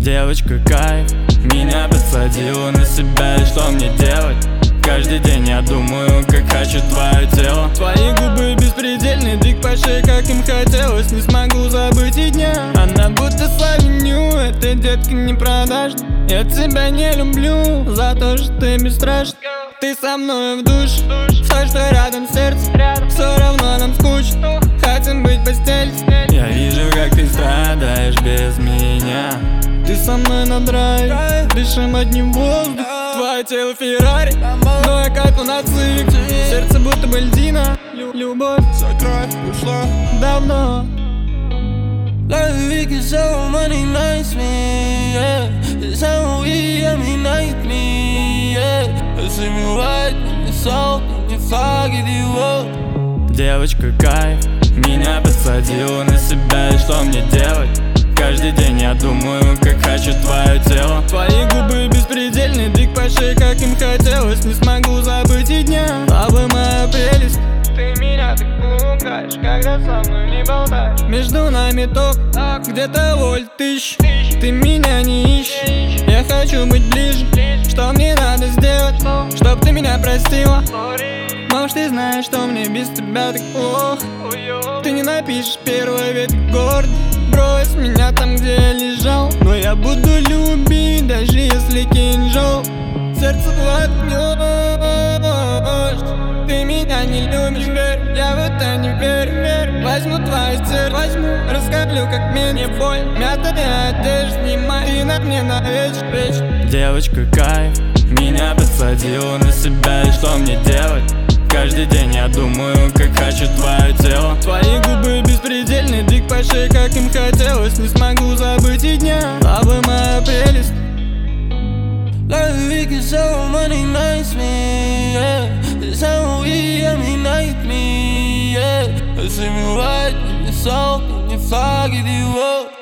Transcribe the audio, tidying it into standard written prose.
Девочка кайф, меня подсадила на себя, и что мне делать? Каждый день я думаю, как хочу твое тело. Твои губы беспредельны, дик по шее, как им хотелось. Не смогу забыть и дня. Она будто с авеню, эта детка не продашь. Я тебя не люблю за то, что ты бесстрашна. Ты со мной в душ, все, что рядом сердце, все равно нам скучно. Хотим быть в постели. Я вижу, как ты страдаешь без меня. Ты со мной на драйв, дышим одним воздух. Твое тело Феррари, но я кайфу на цик. Сердце будто бы льдина, любовь за край ушла давно. Like we so many nights, me, yeah. It's how we night me, yeah. See me right in the salt, in the fog, give you up. Девочка кайф, меня подсадила на себя, и что мне делать? Каждый день я думаю, как хочу твое тело. Твои губы беспредельны, дик по шее, как им хотелось. Не смогу забыть и дня. Слабая моя прелесть, ты меня так пугаешь, когда со мной не болтаешь. Между нами ток, где-то вольт тысяч. Ты меня не ищешь, я хочу быть ближе. Что мне надо сделать, чтоб ты меня простила? Может, ты знаешь, что мне без тебя так плохо. Ты не напишешь первый ветер горд. Брось меня там, где я лежал, но я буду любить, даже если кинжал сердце глотнешь. Ты меня не любишь, верь, я в это не верю. Возьму твое сердце, раскоплю, как мне боль. Мятая одежда, снимай, ты на мне навечно. Девочка кайф, меня подсадила на себя, и что мне делать? Каждый день я думаю, как хочу твое тело. Твои губы беспредельны, дик по шее, как им хотелось. Не смогу забыть и дня. Слабая моя прелесть. Like we so many nights, me, yeah. It's how we night me, yeah. See me right in the salt, in the fog, give you up.